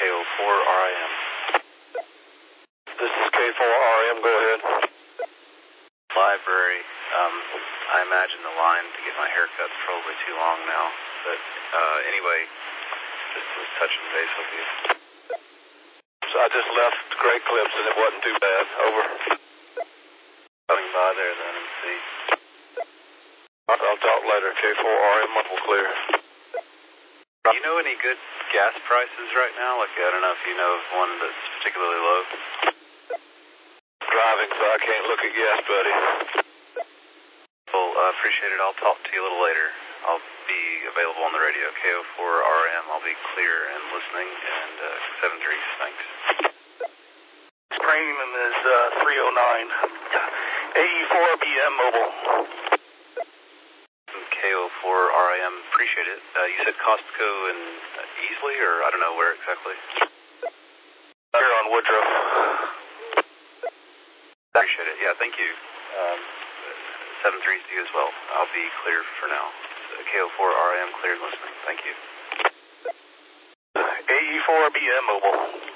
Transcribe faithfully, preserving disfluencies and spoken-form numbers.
K O four R I M. This is K four R I M, go ahead. Library. Um, I imagine the line to get my haircut's probably too long now, but uh, anyway, just was touching base with you. So I just left Great Clips and it wasn't too bad. Over. Coming by there then and see. I'll, I'll talk later. K four R I M, muffle clear. Do you know any good gas prices right now? Like, I don't know if you know of one that's particularly low. Driving, so I can't look at gas, buddy. Well, I uh, appreciate it. I'll talk to you a little later. I'll be available on the radio. K O four R I M. I'll be clear and listening. And uh, seven three, thanks. Screening is uh, three oh nine. A E four B M mobile. K O four R I M. Appreciate it. Uh, you said Costco in uh, Easley, or I don't know where exactly? Here on Woodrow. Appreciate it. Yeah, thank you. Um, seven three to you as well. I'll be clear for now. K O four R I M cleared listening. Thank you. A E four B M mobile.